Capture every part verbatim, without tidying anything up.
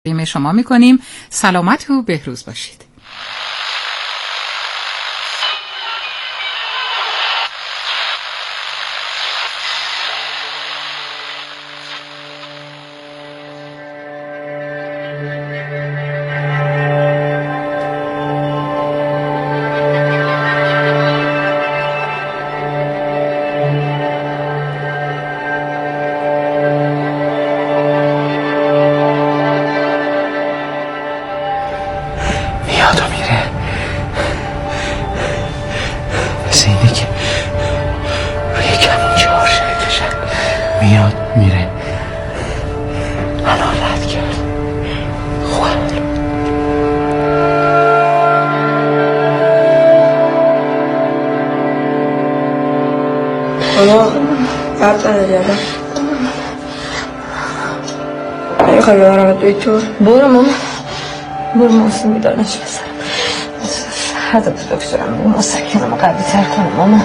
تقدیم شما میکنیم. سلامت و بهروز باشید. میاد میره. الان رد کرد. خوب ماما قبل نداری الان میخوای ببرم توی تو؟ برو ماما برو موسی میدانش بسرم حتی به دکترم بگو مسکنم قوی تر کنم. ماما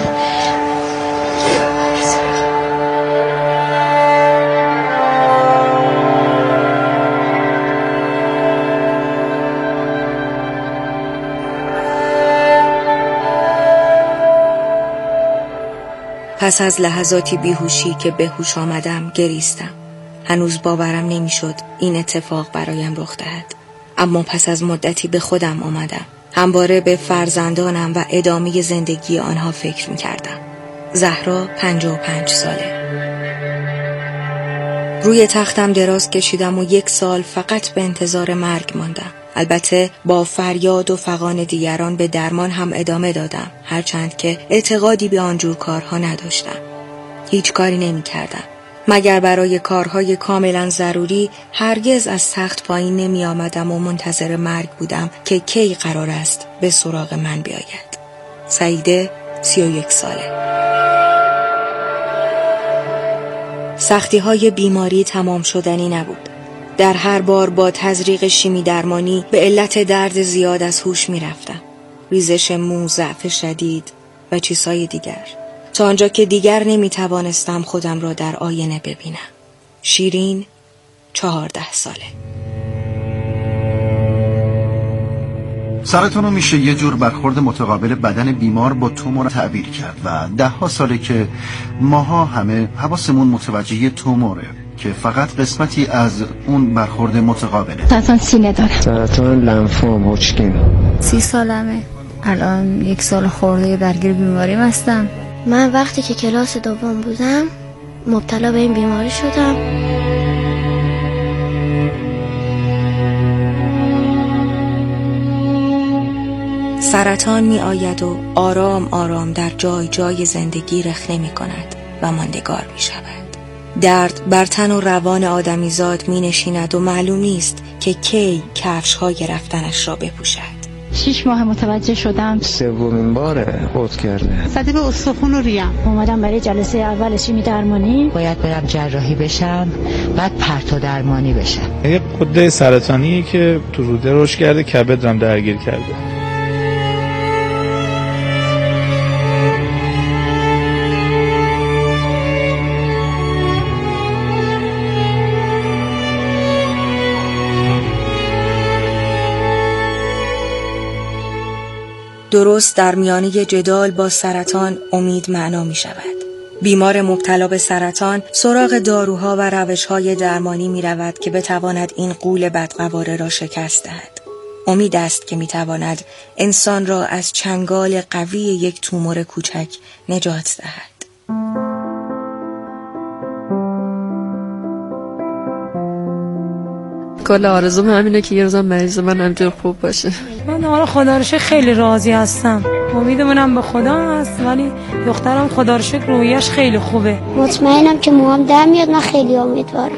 پس از لحظاتی بیهوشی که به هوش آمدم گریستم. هنوز باورم نمیشد این اتفاق برایم رخ دهد. اما پس از مدتی به خودم آمدم. همواره به فرزندانم و ادامه زندگی آنها فکر می‌کردم. زهرا پنجاه و پنج ساله. روی تختم دراز کشیدم و یک سال فقط به انتظار مرگ ماندم. البته با فریاد و فغان دیگران به درمان هم ادامه دادم، هرچند که اعتقادی به آنجور کارها نداشتم. هیچ کاری نمی کردم مگر برای کارهای کاملا ضروری. هرگز از تخت پایین نمی آمدم و منتظر مرگ بودم که کی قرار است به سراغ من بیاید. سعیده سی و یک ساله. سختی های بیماری تمام شدنی نبود. در هر بار با تزریق شیمی درمانی به علت درد زیاد از هوش می رفتم. ریزش مو، ضعف شدید و چیزهای دیگر، تا آنجا که دیگر نمی توانستم خودم را در آینه ببینم. شیرین چهارده ساله. سرطانو میشه یه جور برخورد متقابل بدن بیمار با تومور تعبیر کرد و ده ها ساله که ماها همه حواسمون متوجه توموره که فقط قسمتی از اون برخورد متقابله. سرطان سینه دارم. سرطان لنفوم هوچکین. سی سالمه. الان یک سال خورده درگیر بیماریم هستم. من وقتی که کلاس دوم بودم مبتلا به این بیماری شدم. سرطان می آید و آرام آرام در جای جای زندگی رخنه می کند و ماندگار می شود. درد بر تن و روان آدمیزاد می نشیند و معلوم نیست که کی کفش های رفتنش را بپوشد. شش ماه متوجه شدم. سومین باره عود کرده. زده به استخون و ریم. اومدم برای جلسه اول شیمی درمانی. باید برم جراحی بشم، بعد پرتو درمانی بشم. یه غده سرطانیه که تو روده رشد کرده، کبدم درگیر کرده. درست در میانه جدال با سرطان امید معنا می شود. بیمار مبتلا به سرطان سراغ داروها و روش‌های درمانی می رود که بتواند این غول بدقواره را شکست دهد. امید است که می تواند انسان را از چنگال قوی یک تومور کوچک نجات دهد. کل آرزوم همینه که یه روزم مریض من همجور خوب باشه. من حالا خدا رو شکر خیلی راضی هستم. امیدمونم به خدا هست، ولی دخترم خدا رو شکر رویش خیلی خوبه. مطمئنم که موام در میاد. من خیلی امیدوارم.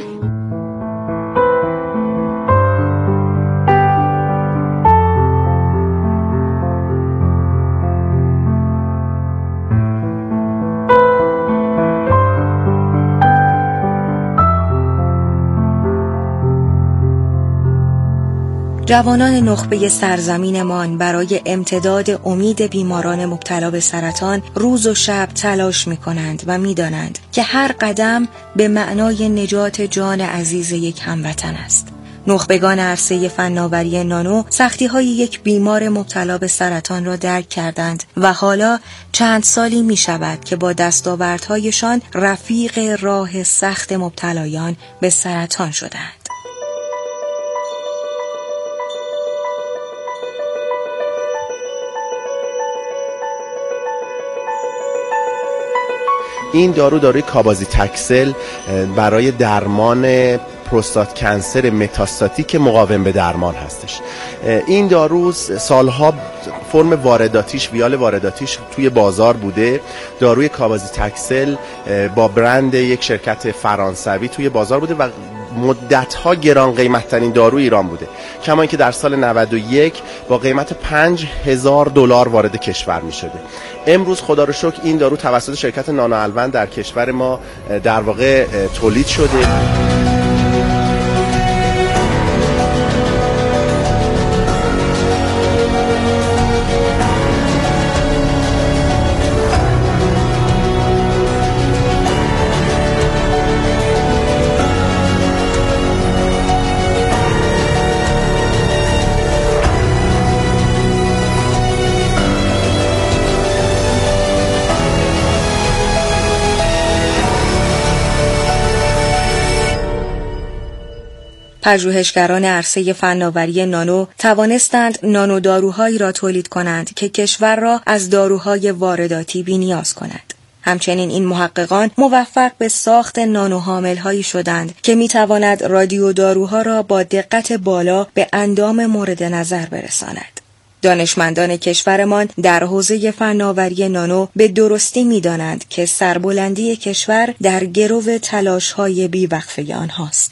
جوانان نخبه سرزمینمان برای امتداد امید بیماران مبتلا به سرطان روز و شب تلاش می کنند و می دانند که هر قدم به معنای نجات جان عزیز یک هموطن است. نخبگان عرصه فناوری نانو سختی‌های یک بیمار مبتلا به سرطان را درک کردند و حالا چند سالی می شود که با دستاوردهایشان رفیق راه سخت مبتلایان به سرطان شدند. این دارو داروی کابازیتکسل برای درمان پروستات کنسر متاستاتیک مقاوم به درمان هستش. این دارو سالها فرم وارداتیش ویال وارداتیش توی بازار بوده. داروی کابازیتکسل با برند یک شرکت فرانسوی توی بازار بوده و مدت‌ها گران قیمت‌ترین داروی ایران بوده، کما اینکه در سال نود و یک با قیمت پنج هزار دلار وارد کشور می‌شده. امروز خدا رو شکر این دارو توسط شرکت نانو الون در کشور ما در واقع تولید شده. پژوهشگران عرصه فناوری نانو توانستند نانو داروهایی را تولید کنند که کشور را از داروهای وارداتی بی‌نیاز کند. همچنین این محققان موفق به ساخت نانو حامل‌هایی شدند که می‌تواند رادیو داروها را با دقت بالا به اندام مورد نظر برساند. دانشمندان کشورمان در حوزه فناوری نانو به درستی می‌دانند که سربلندی کشور در گرو تلاش‌های بی‌وقفه آنهاست.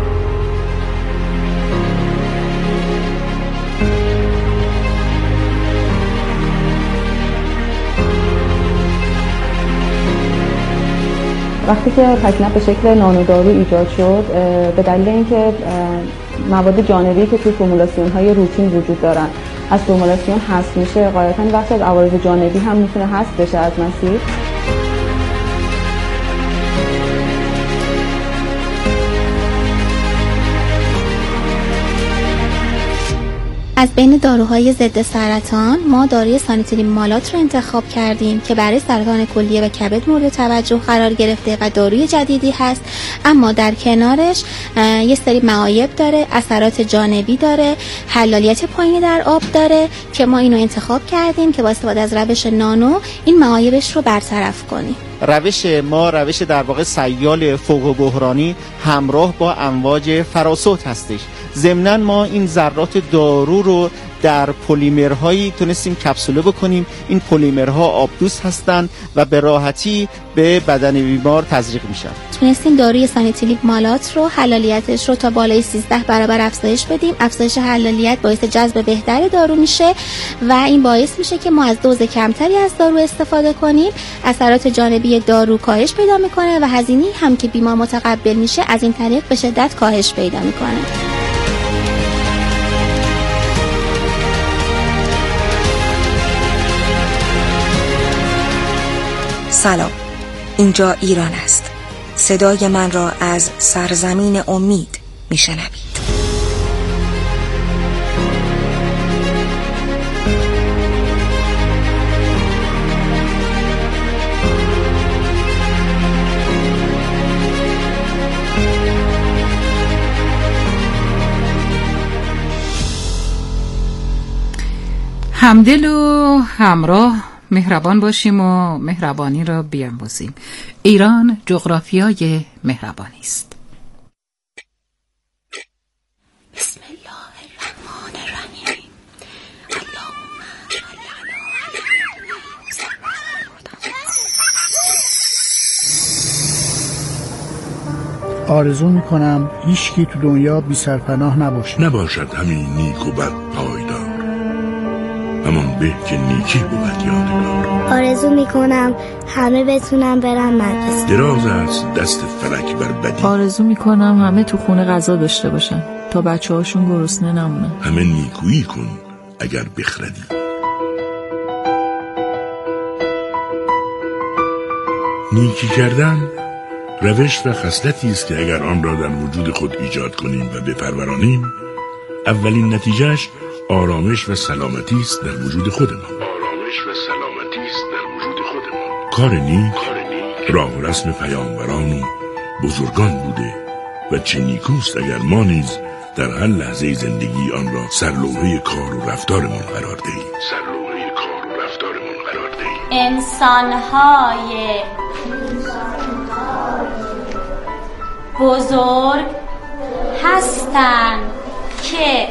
وقتی که تکنپ به شکل نانودارو ایجاد شد، به دلیل اینکه مواد جانبی که توی فرمولاسیون های روتین وجود دارن از فرمولاسیون حذف میشه، غالباً بخش از عوارض جانبی هم میتونه حذف بشه از مسیر. از بین داروهای ضد سرطان ما داروی سانیتیلین مالات رو انتخاب کردیم که برای سرطان کلیه و کبد مورد توجه قرار گرفته و داروی جدیدی هست، اما در کنارش یه سری معایب داره، اثرات جانبی داره، حلالیت پایینی در آب داره که ما اینو انتخاب کردیم که با استفاده از روش نانو این معایبش رو برطرف کنیم. روش ما روش در واقع سیال فوق بحرانی همراه با امواج فراسود هستش. ضمناً ما این ذرات دارو رو در پلیمرهایی تونستیم کپسوله بکنیم. این پلیمرها آبدوز هستن و به راحتی به بدن بیمار تزریق میشن. تونستیم داروی سانیتیلین مالات رو حلالیتش رو تا بالای سیزده برابر افزایش بدیم. افزایش حلالیت باعث جذب بهتر دارو میشه و این باعث میشه که ما از دوز کمتری از دارو استفاده کنیم. اثرات جانبی دارو کاهش پیدا میکنه و هزینه هم که بیمار متقبل میشه از این طریق به شدت کاهش پیدا میکنه. سلام، اینجا ایران است. صدای من را از سرزمین امید میشنوید. همدل و همراه مهربان باشیم و مهربانی را بیاموزیم. ایران جغرافیای مهربانی است. بسم الله الرحمن الرحیم. اللهم صل علی آرزو میکنم هیچکی تو دنیا بی سرپناه نباشه. نباشد همین نیک و بد پایدار، همان به که نیکی بود یادگار. آرزو میکنم همه بتونم برم مدرسه. دراز است دست فلک بر بدی. آرزو میکنم همه تو خونه غذا داشته باشن تا بچه هاشون گرسنه نمونن. همه نیکویی کن اگر بخردی. نیکی کردن روش و خصلتی است که اگر آن را در وجود خود ایجاد کنیم و بپرورانیم، اولین نتیجهش آرامش و سلامتی است در وجود خودمان. آرامش و سلامتی است در وجود خودمان. کار نیک راه و رسم پیامبران و بزرگان بوده و چه نیکوست اگر ما نیز در هر لحظه زندگی آن را سرلوحه کار و رفتارمان قرار دهیم. سرلوحه کار و رفتارمان قرار دهیم. انسان‌های بزرگ هستند که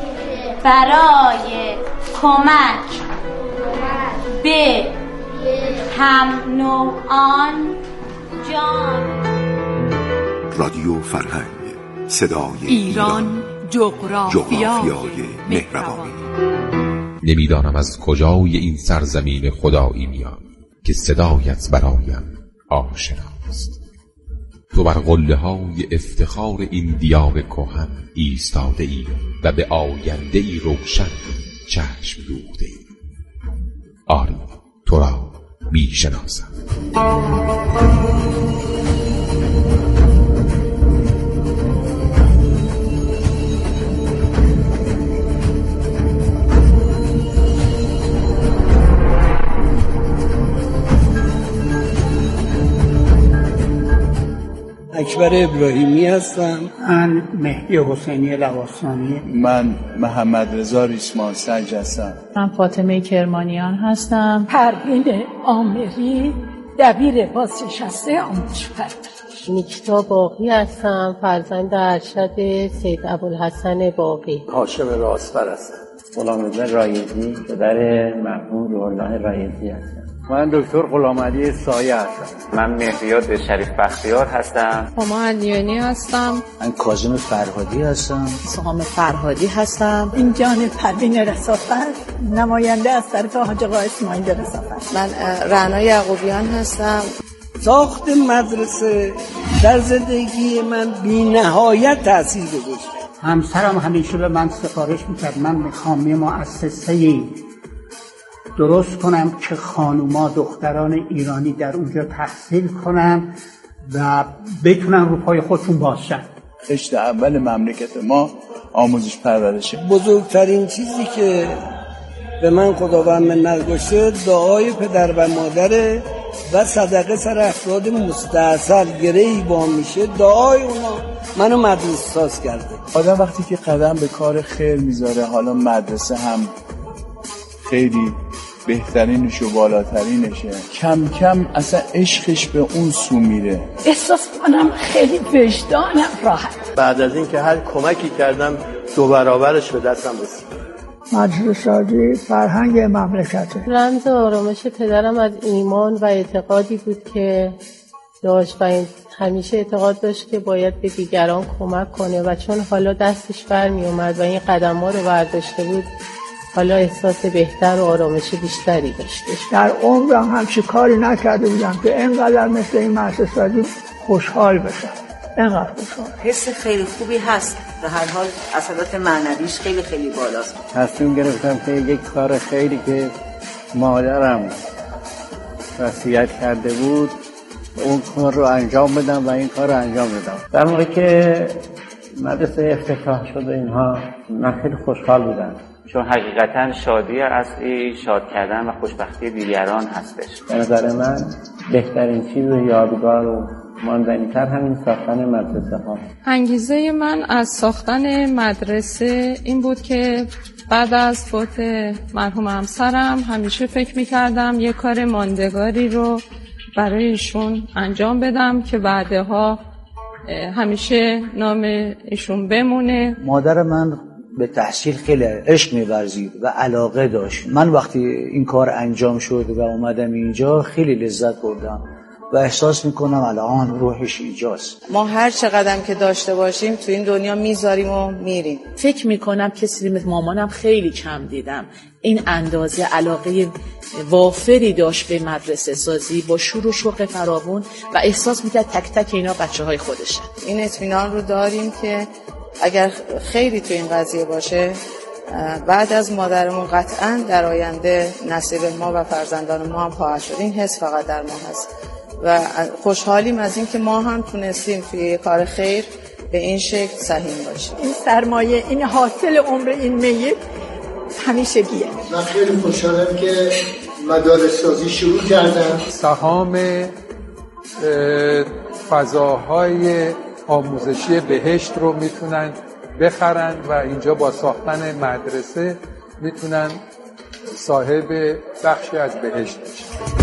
برای کمک به هم نوعان جان. رادیو فرهنگ، صدای ایران، جغرافیای مهربانی. نمیدانم از کجای این سرزمین خدایی میاد که صدایت برایم آشناست. تو بر قله های افتخار این دیار کهن ایستاده ای و به آینده ای روشن چشم دوخته ای. آری، تو را می شناسم. اکبر ابراهیمی هستم. من مهدی حسینی لواسانی. من محمد رضا ریسمان سنج هستم. من فاطمه کرمانیان هستم. پروین آمری، دبیر بازنشسته آموزش پرورش. نیکتا باقی هستم، فرزند ارشد سید ابوالحسن باقی. هاشم راستفر هستم. غلامرضا رایزی، پدر مرحوم روح الله رایزی هستم. من دکتر غلامعلی سایه هستم. من مهریاد شریف بختیار هستم. هما علیانی هستم. من کاظم فرهادی هستم. سهام فرهادی هستم. این جان پروین رسافت، نماینده از طرف حاج آقا اسماعیل رسافت. من رعنا یعقوبیان هستم. ساخت مدرسه در زندگی من بی نهایت تأثیر گذاشت. همسرم همیشه به من سفارش میکرد من میخوام یه مؤسسه‌ای درست کنم که خانوما دختران ایرانی در اونجا تحصیل کنن و بتونن رو پای خودشون باشن. رشته اول مملکت ما آموزش پرورشه. بزرگترین چیزی که به من خداوند منت گذاشته دعای پدر و مادر و صدقه سر افراد مستعصل گرهی با میشه. دعای اونا منو مدرسه ساز کرده. آدم وقتی که قدم به کار خیر میذاره، حالا مدرسه هم خیلی بهترینش و بالاترینشه، کم کم اصلا عشقش به اون سو میره. احساس کنم خیلی وجدانم راحت. بعد از این که هر کمکی کردم دو برابرش به دستم رسید. مدرسه سازی فرهنگ مملکته. رمز آرامش پدرم از ایمان و اعتقادی بود که داشت و این همیشه اعتقاد داشت که باید به دیگران کمک کنه و چون حالا دستش برمی اومد و این قدم‌ها رو برداشته بود، حالا احساس بهتر و آرامش بیشتری داشتش. در عمرم همچی کاری نکرده بودم که اینقدر مثل این مدرسه سازی خوشحال بشم. اینقدر خوشحال. حس خیلی خوبی هست. به هر حال اثرات معنویش خیلی خیلی بالاست. تصمیم گرفتم که یک کار خیلی که مادرم وصیت کرده بود اون کار رو انجام بدم و این کار رو انجام بدم. در موقعی که مدرسه افتتاح شد و اینها من خیلی خوشحال بودم، چون حقیقتا شادی اصلی شاد کردن و خوشبختی دیگران هستش. به نظر من بهترین چیز و یادگار و ماندنی‌تر همین ساختن مدرسه ها. انگیزه من از ساختن مدرسه این بود که بعد از فوت مرحوم همسرم همیشه فکر می‌کردم یه کار ماندگاری رو برای ایشون انجام بدم که بعدها همیشه نام ایشون بمونه. مادر من به تحصیل خیلی عشق می‌ورزید و علاقه داشت. من وقتی این کار انجام شد و اومدم اینجا خیلی لذت بردم و احساس میکنم الان روحش اینجاست. ما هر چقدرم که داشته باشیم تو این دنیا میذاریم و میریم. فکر میکنم کسی مثل مامانم خیلی کم دیدم این اندازه علاقه وافری داشت به مدرسه سازی، با شور و شوق فراوان و احساس میکرد تک تک اینا بچه های خودشن. این اطمینان رو داریم که اگر خیری تو این قضیه باشه بعد از مادرمون قطعا در آینده نصیب ما و فرزندان ما هم خواهد شد. این حس فقط در ما هست و خوشحالیم از این که ما هم تونستیم توی کار خیر به این شکل سهیم باشیم. این سرمایه، این حاصل عمر این میت همیشگیه. من خیلی خوشحالم که مدارس سازی شروع کردن. سهام فضاهای آموزشی بهشت رو میتونن بخرن و اینجا با ساختن مدرسه میتونن صاحب بخشی از بهشت بشن.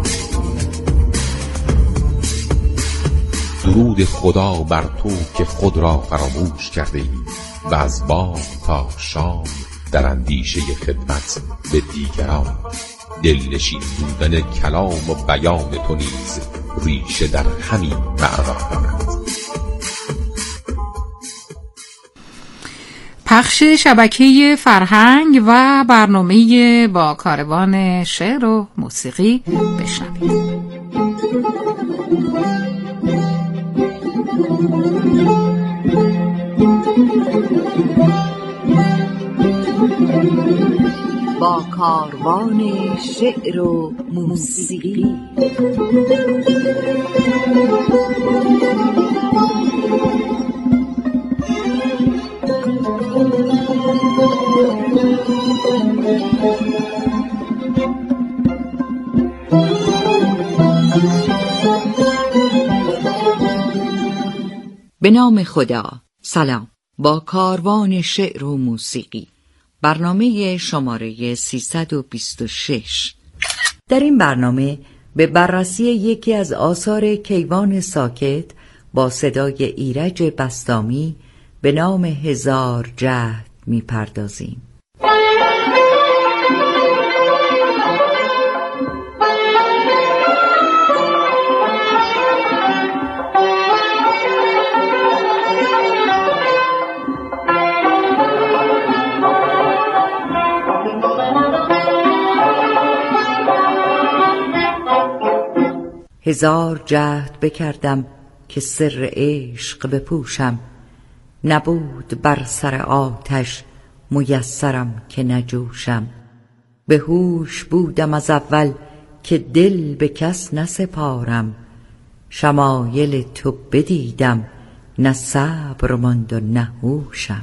درود خدا بر تو که خود را فراموش کرده ای و از بام تا شام در اندیشه خدمت به دیگران. دلنشین بودن کلام و بیان تو نیز ریشه در همین معنا دارد. پخش شبکه فرهنگ و برنامه با کاروان شعر و موسیقی بشنوید. با کاروان شعر و موسیقی. به نام خدا. سلام. با کاروان شعر و موسیقی، برنامه شماره سیصد و بیست و شش. در این برنامه به بررسی یکی از آثار کیوان ساکت با صدای ایرج بسطامی به نام هزار جهد می پردازیم. هزار جهد بکردم که سر عشق بپوشم، نبود بر سر آتش میسرم که نجوشم. به هوش بودم از اول که دل به کس نسپارم، شمایل تو بدیدم نه صبر ماند و نه هوشم.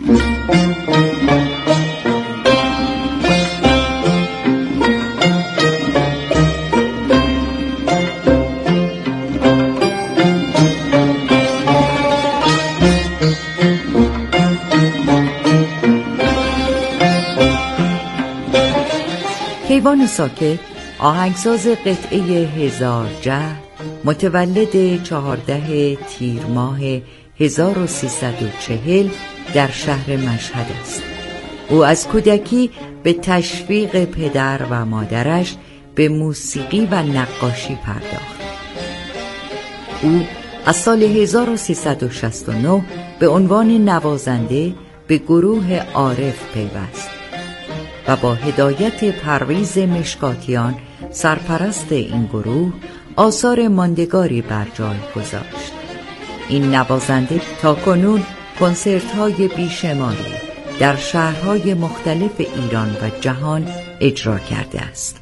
کیوان ساکت آهنگساز قطعه هزار جهد، متولد چهارده تیر ماه هزار و سیصد و چهل در شهر مشهد است. او از کودکی به تشویق پدر و مادرش به موسیقی و نقاشی پرداخت. او از سال هزار و سیصد و شصت و نه به عنوان نوازنده به گروه عارف پیوست و با هدایت پرویز مشکاتیان سرپرست این گروه آثار ماندگاری بر جای گذاشت. این نوازنده تاکنون کنسرت‌های بیشماری در شهرهای مختلف ایران و جهان اجرا کرده است.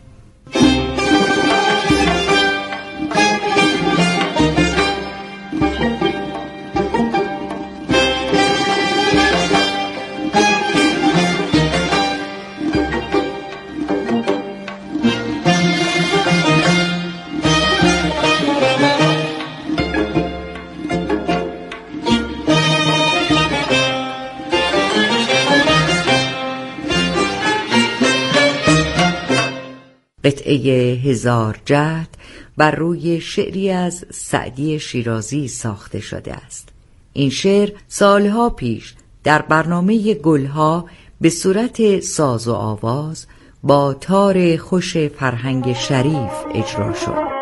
قطعه هزار جهد بر روی شعری از سعدی شیرازی ساخته شده است. این شعر سالها پیش در برنامه گلها به صورت ساز و آواز با تار خوش فرهنگ شریف اجرا شد.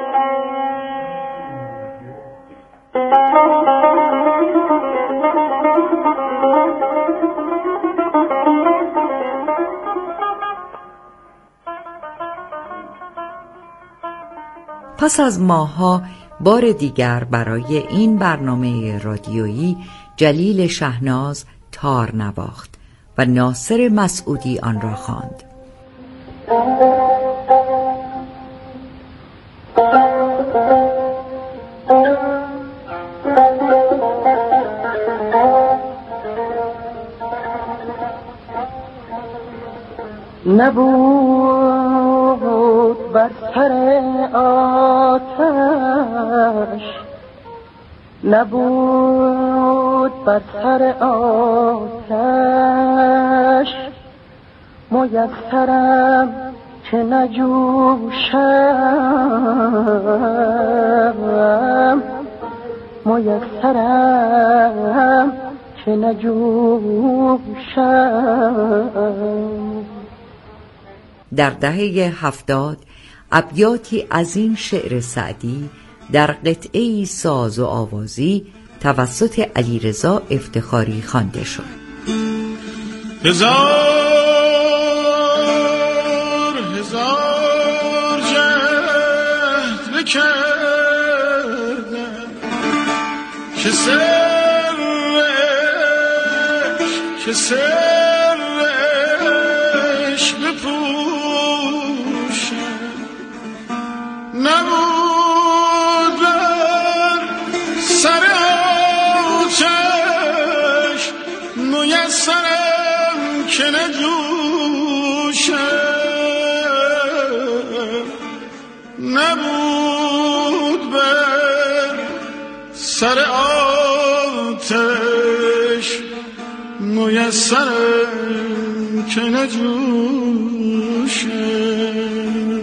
پس از ماه‌ها بار دیگر برای این برنامه رادیویی جلیل شهناز تار نواخت و ناصر مسعودی آن را خواند. نبود بر سر آتش، نبود بر سر آتش میسرم که نجوشم، میسرم که نجوشم. در دهه هفتاد ابیاتی از این شعر سعدی در قطعه‌ای ساز و آوازی توسط علیرضا افتخاری خوانده شد. هزار هزار جهد بکردم که سرش که سرش بپوشم، نبود بر سر آتش میسرم که نجوشم، نبود بر سر آتش میسرم که نجوشم.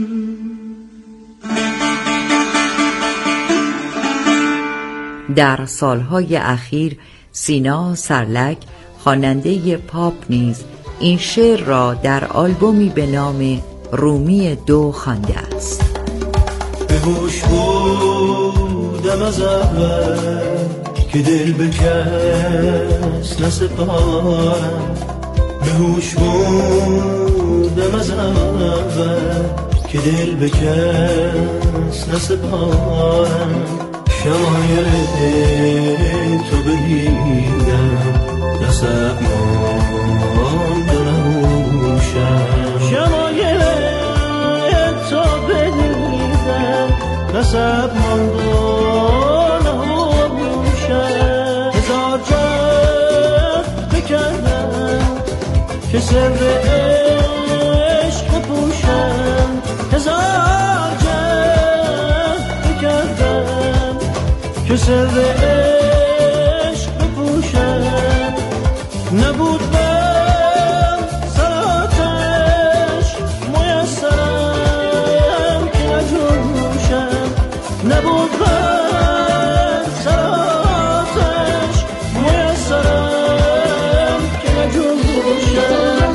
در سالهای اخیر سینا سرلک خواننده پاپ نیز این شعر را در آلبومی به نام رومی دو خوانده است. به هوش بودم از اول که دل به کس نسپارم، به هوش بودم از اول که دل به کس نسپارم، شمایل تو بدیدم نسب ماند و نموشم، شمایل تو بدیدم نسب ماند و نموشم. هزار جهد بکردم که سر عشق بپوشم، هزار جهد بکردم که سر عشق بپوشم، نبود بر سر آتش میسرم که نجوشم، نبود بر سر آتش میسرم که نجوشم.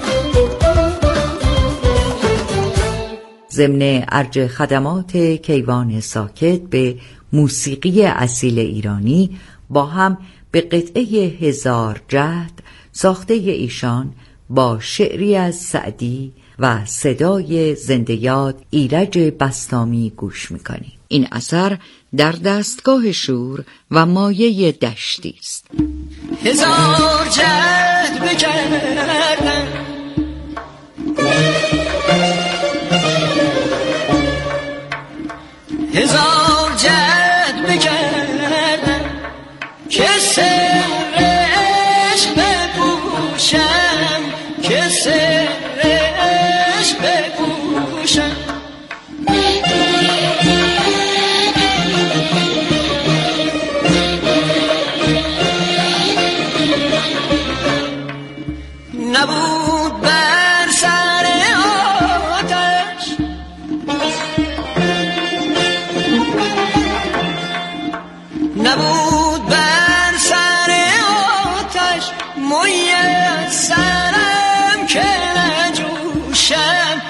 ضمن ارج خدمات کیوان ساکت به موسیقی اصیل ایرانی با هم به قطعه هزار جهد ساخته ایشان با شعری از سعدی و صدای زنده یاد ایرج بسطامی گوش میکنیم. این اثر در دستگاه شور و مایه دشتی است. هزار جهد بکردم هزار جهد بکردم که سرش بپوشم، که سرش بپوشم، نبود بر سر آتش نبود بر سر آتش میسرم که نجوشم،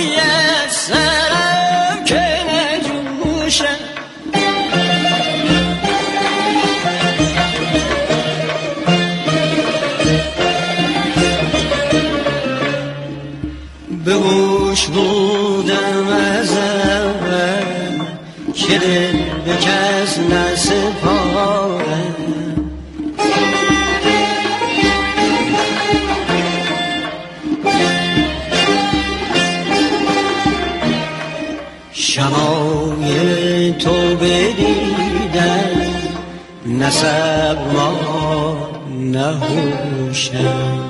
میسرم که نجوشم. به هوش بودم از اول که دل به کس نسپارم، شمایل نسب ما نهوشم.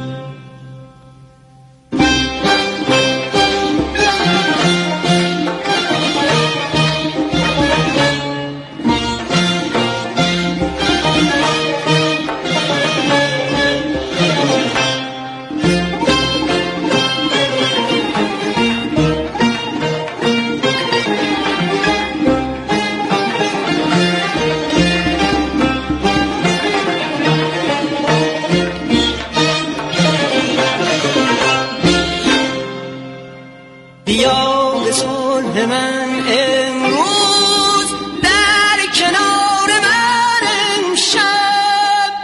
بیا به صلح من امروز در کنار من امشب،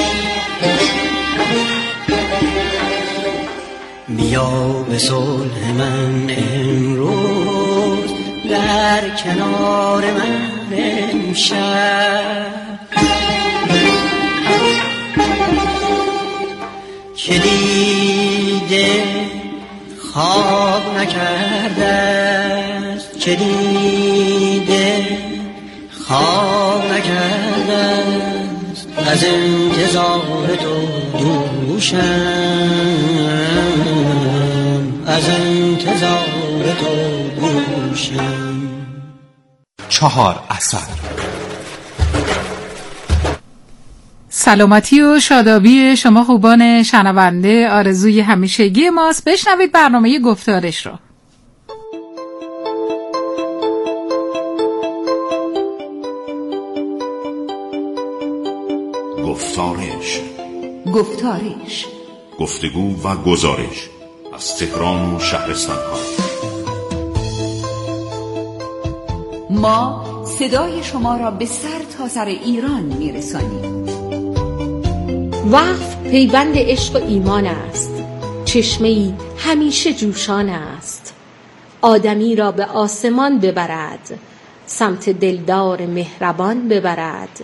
بیا به صلح من امروز در کنار من امشب، که دیده خواب نکرده است، که دیده خواب نکرده است، از انتظار تو دوشم، از انتظار تو دوشم. چهار اثر. سلامتی و شادابی شما خوبان شنونده آرزوی همیشگی ماست. بشنوید برنامه گفتارش رو. گفتارش گفتارش گفتگو و گزارش از تهران و شهرستان‌ها. ما صدای شما را به سر تا سر ایران میرسانیم. وقف پیوند عشق و ایمان است، چشمه‌ای همیشه جوشان است، آدمی را به آسمان ببرد، سمت دلدار مهربان ببرد،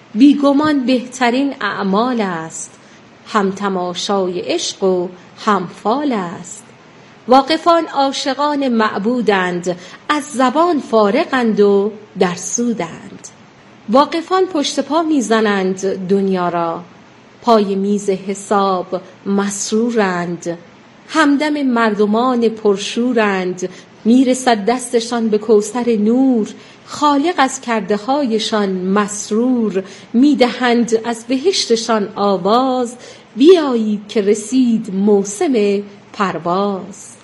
بیگمان بهترین اعمال است، هم تماشای عشق و هم فال است. واقفان عاشقان معبودند، از زبان فارغند و در سودند. واقفان پشت پا میزنند دنیا را، پای میز حساب مسرورند. همدم مردمان پرشورند، میرسد دستشان به کوثر نور. خالق از کرده هایشان مسرور، میدهند از بهشتشان آواز. بیایید که رسید موسم پرواز.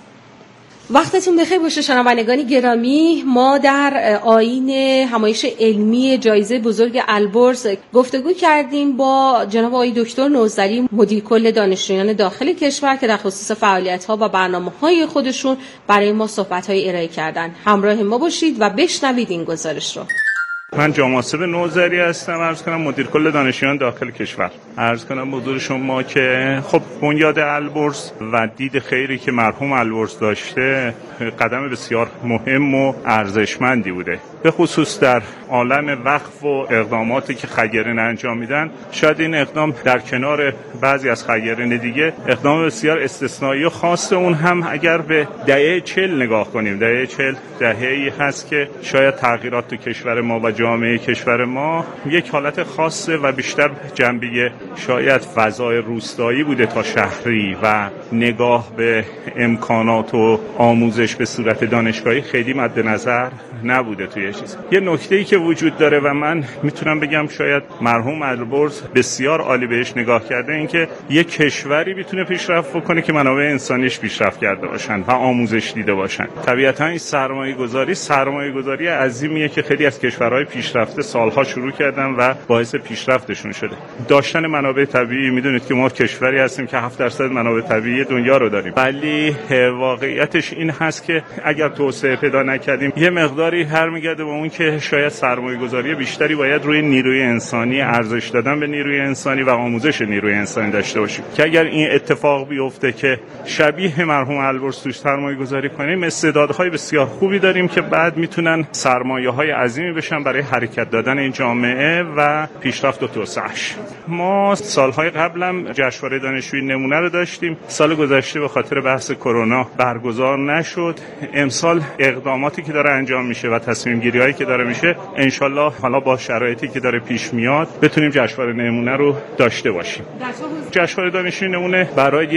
وقتتون بخیر باشه شنوندگان گرامی. ما در آیین همایش علمی جایزه بزرگ البرز گفتگو کردیم با جناب آقای دکتر نوذری، مدیر کل دانشجویان داخل کشور، که در خصوص فعالیت‌ها و برنامه‌های خودشون برای ما صحبت‌های ارائه کردن. همراه ما باشید و بشنوید این گزارش رو. من جامعه نوذری هستم، عرض کنم مدیر کل دانشجویان داخل کشور. عرض کنم حضور شما که خب بنیاد البرز و دید خیری که مرحوم البرز داشته قدم بسیار مهم و ارزشمندی بوده، به خصوص در عالم وقف و اقداماتی که خیرین انجام میدن. شاید این اقدام در کنار بعضی از خیرین دیگه اقدام بسیار استثنایی و خاصه، اون هم اگر به دهه چهل نگاه کنیم. دهه چهل دهه‌ای هست که شاید تغییرات تو کشور ما و جامعه کشور ما یک حالت خاصه و بیشتر جنبه شاید فضای روستایی بوده تا شهری و نگاه به امکانات و آموزش به صورت دانشگاهی خیلی مد نظر نبوده توی چیز. یه نکته‌ای که وجود داره و من میتونم بگم شاید مرحوم البرز بسیار عالی بهش نگاه کرده، این که یک کشوری میتونه پیشرفت بکنه که منابع انسانیش پیشرفت کرده باشن و آموزش دیده باشن. طبیعتاً این سرمایه‌گذاری سرمایه‌گذاری عظیمیه که خیلی از کشورهای پیشرفته سالها شروع کردن و باعث پیشرفتشون شده. داشتن منابع طبیعی، میدونید که ما کشوری هستیم که هفت درصد منابع طبیعی دنیا رو داریم، ولی واقعیتش این هست که اگر توسعه پیدا نکردیم یه مقداری هر میگرده با اون که شاید سرمایه‌گذاری بیشتری باید روی نیروی انسانی، ارزش دادن به نیروی انسانی و آموزش نیروی انسانی داشته باشیم، که اگر این اتفاق بیفته که شبیه مرحوم البرز توش سرمایه‌گذاری کنیم، استعدادهای بسیار خوبی داریم که بعد میتونن سرمایه‌های عظیمی بشن برای برای حرکت دادن این جامعه و پیشرفت و توسعه‌اش. ما سالهای قبلم جشنواره دانشجویی نمونه رو داشتیم. سال گذشته به خاطر بحث کرونا برگزار نشد. امسال اقداماتی که داره انجام میشه و تصمیم گیری هایی که داره میشه، انشالله حالا با شرایطی که داره پیش میاد بتونیم جشنواره نمونه رو داشته باشیم. جشنواره دانشجویی نمونه برای